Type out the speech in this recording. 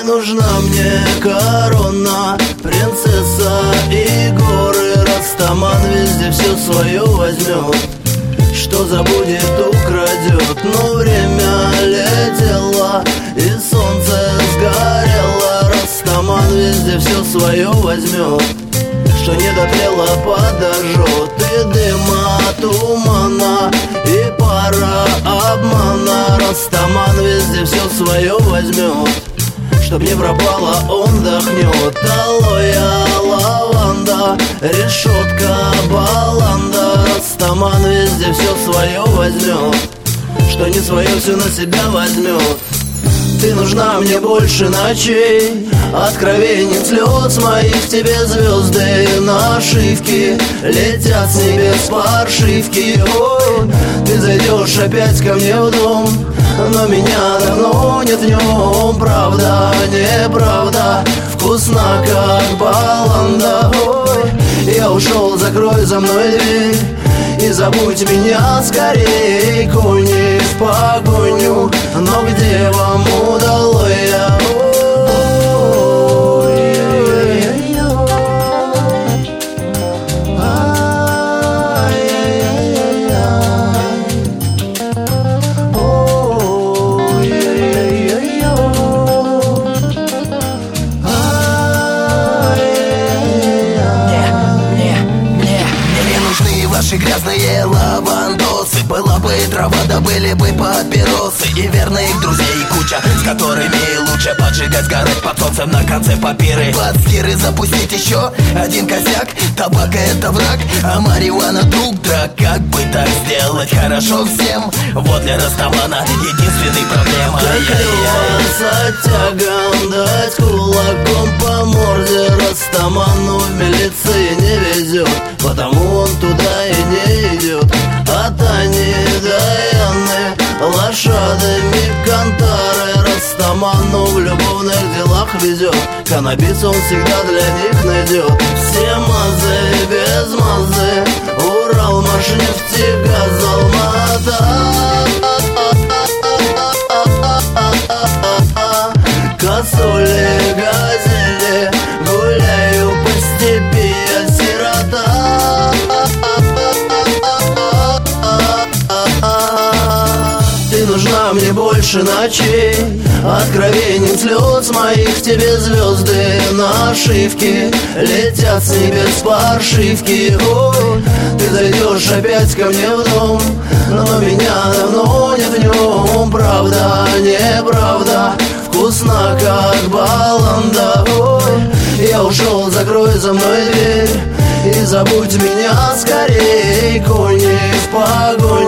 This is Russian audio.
нужна мне корона, принцесса и горы. Растаман везде все свое возьмет, что забудет, украдет. Но время летело и солнце сгорело. Растаман везде все свое возьмет, что не дотлело, подожжет. И дыма, тумана, и пара обмана. Растаман везде все свое возьмет, чтоб не пропало, он дохнет. Алоэ, лаванда, решетка, баланда. Растаман везде все свое возьмет, что не свое все на себя возьмет. Ты нужна мне больше ночей, откровений, слез моих. Тебе звезды нашивки летят с небес паршивки. Ой, ты зайдешь опять ко мне в дом, но меня давно нет в нем. Правда, неправда, вкусно как баланда. Ой, я ушел, закрой за мной дверь и забудь меня скорей. Кони в погоню, но где вам удалось? Ваши грязные лавандосы, была бы и трава, да были бы папиросы, и верных друзей куча, с которыми лучше поджигать, сгорать под солнцем на конце папиры. Под скиры запустить еще один косяк. Табак это враг, а марихуана друг драк. Как бы так сделать хорошо всем? Вот для Растамана единственный проблема. Как оттягом дать кулаком по морде. Растаману в милиции не везет, потому он туда и не идет. От Ани до Яны лошадами Кантары. Растаману в любовных делах везет, каннабис он всегда для них найдет. Все мазы без мазы, Урал, Машнефтегаз, Алмата. Косули, газели, гуляю по степи, я сирота. Ты нужна мне больше ночей, откровений, слез моих. Тебе звезды нашивки летят с небес паршивки. Ой, ты зайдешь опять ко мне в дом, но меня давно нет в нем. Правда, неправда, вкусно как баланда. Ой, я ушел, закрой за мной дверь и забудь меня скорей. Кони в погоню,